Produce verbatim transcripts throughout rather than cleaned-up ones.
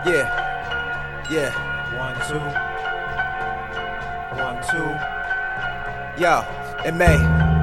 Yeah, yeah. One, two. One, two. Yo, it may.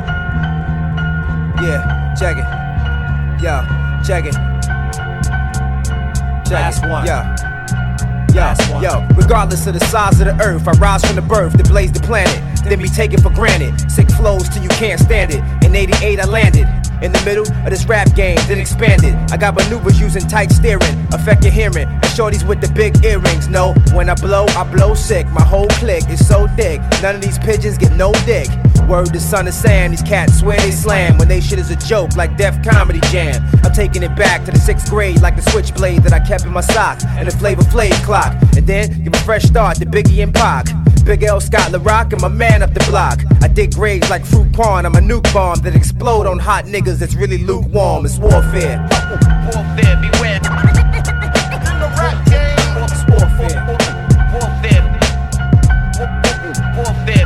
Yeah, check it. Yo, check it. Check Last it. one. Yo. Yo, yo, regardless of the size of the earth, I rise from the birth to blaze the planet, then be taken for granted. Sick flows till you can't stand it. In eighty-eight I landed in the middle of this rap game, then expanded. I got maneuvers using tight steering, affect your hearing. And shorties with the big earrings. No, when I blow, I blow sick. My whole clique is so thick, none of these pigeons get no dick. Word to Son of Sam, these cats swear they slam when they shit is a joke like Def Comedy Jam. I'm taking it back to the sixth grade like the switchblade that I kept in my sock and the Flavor Flav clock. And then give a fresh start to Biggie and Pac. Big L, Scott LaRock, and my man up the block. I dig graves like fruit corn. I'm a nuke bomb that explode on hot niggas that's really lukewarm. It's warfare. Warfare, beware. In the rap game, It's warfare. warfare. Warfare.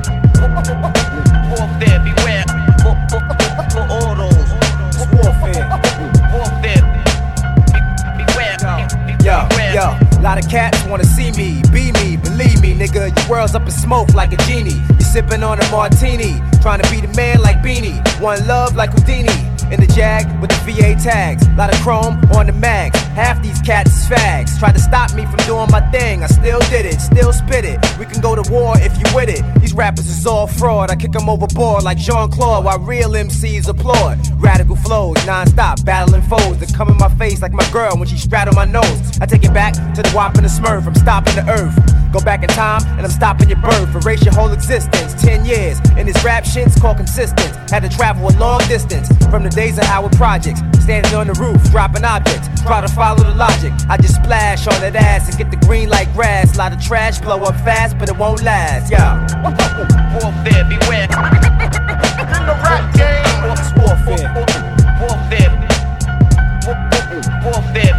Warfare, beware. For, for, for all those. It's warfare. Warfare. Be, beware. Be, Yo, beware. yo, lot of cats wanna see me, be me, believe me, nigga. Your world's up in smoke like a genie. You sipping on a martini, trying to be the man like Beanie. One love like Houdini. In the Jag with the V A tags, lot of chrome on the mags. Half these cats is fags. Tried to stop me from doing my thing, I still did it, still spit it. We can go to war if you with it. These rappers is all fraud, I kick them overboard like Jean-Claude while real M Cs applaud. Radical flows, non-stop, battling foes that come in my face like my girl when she straddle my nose. I take it back to the wop and the smurf, I'm stopping the earth. Go back in time and I'm stopping your birth. Erase your whole existence, ten years. And this rap shit's called consistent. Had to travel a long distance from the days of our projects. Standing on the roof, dropping objects. Try to follow the logic. I just splash on that ass and get the green like grass. Lot of trash, blow up fast, but it won't last. Yeah. Warfare, beware. In the rap game, It's warfare. warfare. Warfare.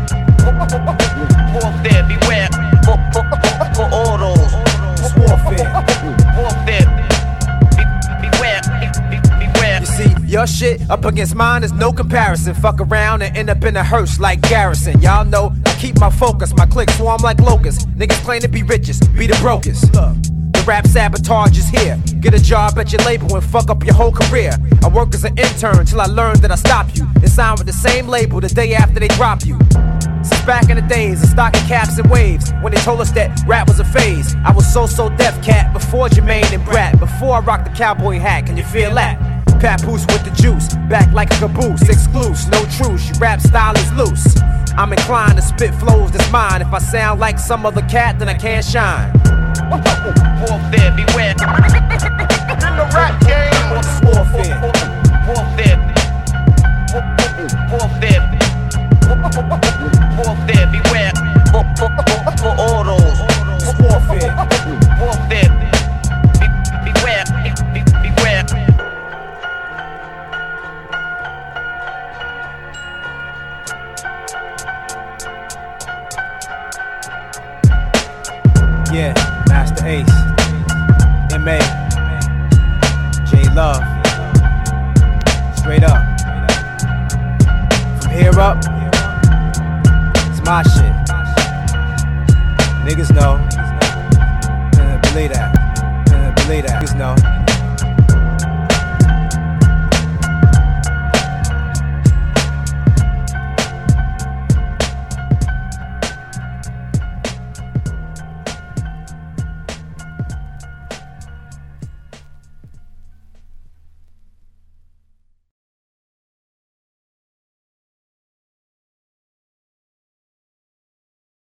Warfare, beware. For, for, for, for all those. It's warfare. Warfare. Be, beware. Be, beware. You see, your shit up against mine is no comparison. Fuck around and end up in a hearse like Garrison. Y'all know I keep my focus, my clique swarm like locusts. Niggas claim to be richest, be the brokest. The rap sabotage is here. Get a job at your label and fuck up your whole career. I work as an intern till I learned that I stop you and sign with the same label the day after they drop you. Since back in the days of stocking caps and waves, when they told us that rap was a phase, I was so so Def Cat before Jermaine and Brat. Before I rocked the cowboy hat, can you feel that? Papoose with the juice, back like a caboose, exclusive, no truce, your rap style is loose. I'm inclined to spit flows that's mine. If I sound like some other cat, then I can't shine. Warfare, beware. In the rap game, It's warfare. warfare. Warfare. Warfare, beware. For, for, for, for all those. It's warfare. Warfare. Be, beware. Be, beware. Yeah, Master Ace, M A, J Love, straight up. From here up, it's my shit. Niggas know, uh, believe that, uh, believe that. Niggas know.